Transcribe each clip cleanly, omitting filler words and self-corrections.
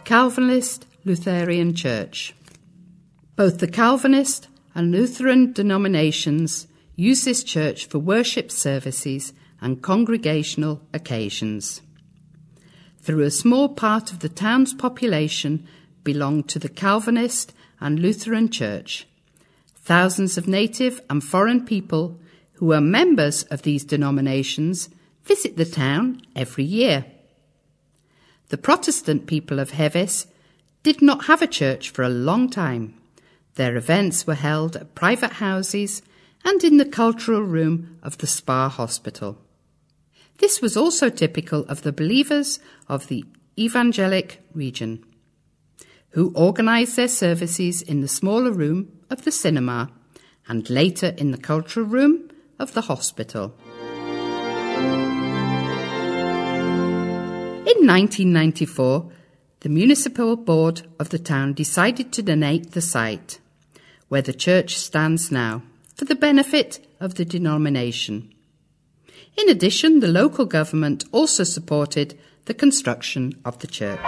Calvinist Lutheran Church. Both the Calvinist and Lutheran denominations use this church for worship services and congregational occasions. Through a small part of the town's population belong to the Calvinist and Lutheran Church. Thousands of native and foreign people who are members of these denominations visit the town every year. The Protestant people of Heves did not have a church for a long time. Their events were held at private houses and in the cultural room of the Spa Hospital. This was also typical of the believers of the evangelic region, who organised their services in the smaller room of the cinema and later in the cultural room of the hospital. In 1994, the municipal board of the town decided to donate the site, where the church stands now, for the benefit of the denomination. In addition, the local government also supported the construction of the church.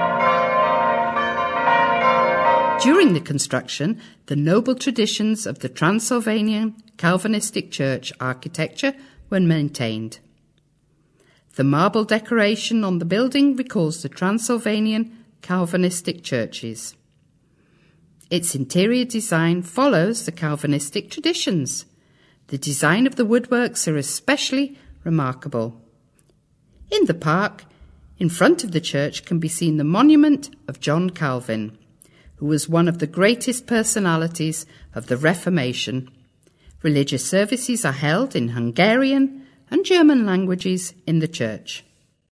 During the construction, the noble traditions of the Transylvanian Calvinistic Church architecture were maintained. The marble decoration on the building recalls the Transylvanian Calvinistic churches. Its interior design follows the Calvinistic traditions. The design of the woodworks are especially remarkable. In the park, in front of the church, can be seen the monument of John Calvin, who was one of the greatest personalities of the Reformation. Religious services are held in Hungarian and German languages in the church.